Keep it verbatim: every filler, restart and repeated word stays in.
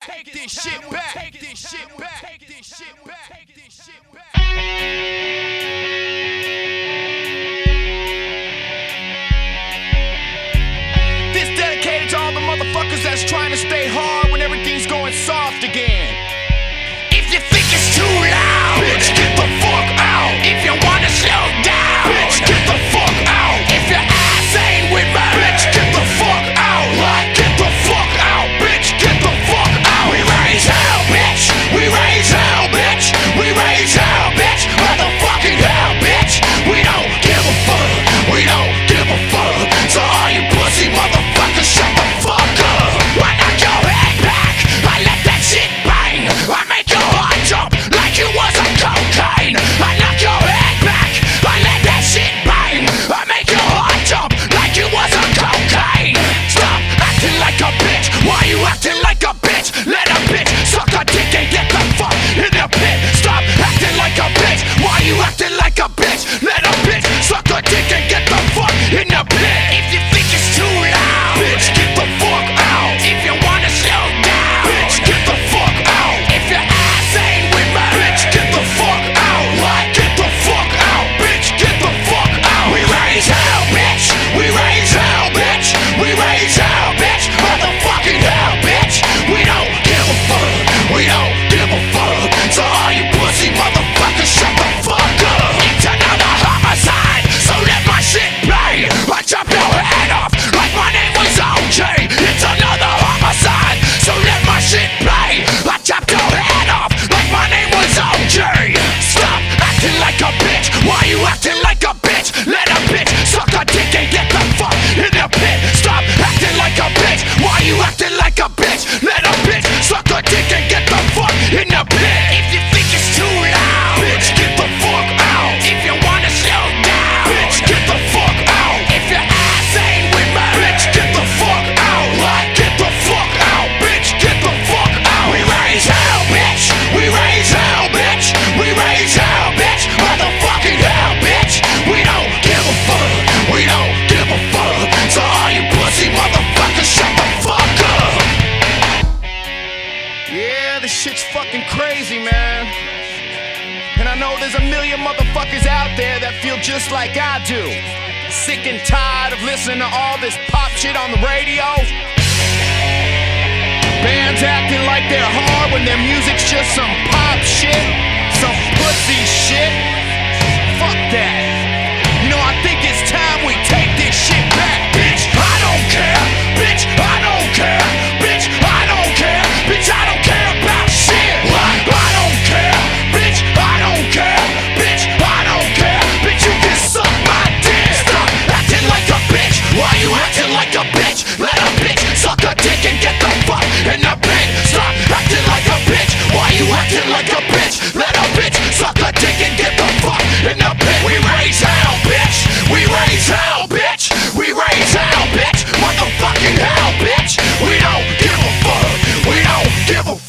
take this shit back. Take this shit back. Take this shit back. Take this shit back. This dedicated to all the motherfuckers that's trying to stay hard when everything's going soft again. If you think it's too loud, bitch, get the fuck out. If you wanna slow down, bitch, get the fuck out. If your ass ain't with me, bitch, get the fuck out. Like, get the fuck out, bitch, get the fuck out. We raise hell, bitch. We raise hell, bitch. We raise hell, bitch. Motherfucking hell, bitch. We don't give a fuck. We don't give a fuck. So all you pussy motherfuckers, shut the fuck up. I knock your head back. I let that shit bang. I make your heart jump like it was a cocaine. I knock your head back. I let that shit bang. I make your heart jump like it was a cocaine. Stop acting like a bitch. Why you acting like a bitch? Let a bitch suck a dick and get the fuck in the pit. Stop acting like a bitch. Why you acting like a bitch? Let a bitch suck a dick and get the fuck in the pit. If you think it's too loud, bitch, get the fuck out. If you wanna slow down, bitch, get the fuck out. If your ass ain't with me, bitch, get the fuck out. Like, get the fuck out, bitch, get the fuck out. We raise hell, bitch. We raise hell, bitch. We raise hell, bitch. Motherfucking hell, bitch. We don't give a fuck. We don't give a fuck. So all you pussy motherfuckers, shut the fuck up. It's another homicide, so let my shit play. I chop your head off like my name was O J. It's another homicide, so let my shit play. I chop your head off like my name was O J. Stop acting like a bitch. Why you acting like a bitch? Let a bitch suck a dick and get the fuck in the pit. Stop acting like a bitch. Why you acting like a bitch? Let a bitch suck a dick and get the fuck in the pit. If you think it's too loud, bitch, get the fuck out. If you wanna slow down, bitch, get the fuck out. If your ass ain't with me, bitch, get the fuck out. Like, get the fuck out, bitch, get the fuck out. We raise hell, bitch. We raise hell, bitch. We raise hell, bitch. Motherfucking hell, bitch. We don't give a fuck. We don't give a fuck. So all you pussy motherfuckers, shut the fuck up. Yeah, this shit's fucking crazy, man. And I know there's a million motherfuckers out there that feel just like I do. Sick and tired of listening to all this pop shit on the radio. Bands acting like they're hard when their music's just some pop shit, some pussy shit. Fuck that. You know, I think it's time we take this shit back, bitch. I don't care, bitch. I don't care, bitch. I don't care, bitch. I don't care about shit. I don't care, bitch. I don't care, bitch. I don't care, bitch. You can suck my dick. Stop acting like a bitch. Why you acting like a bitch? Let a bitch suck a dick and get the fuck in the pit. Stop acting like a bitch. Why you acting like a bitch? Let a bitch suck a dick and get the fuck in the pit. We raise hell, bitch. We raise hell, bitch. We raise hell, bitch. Motherfucking hell, bitch. We don't give a fuck. We don't give a fuck.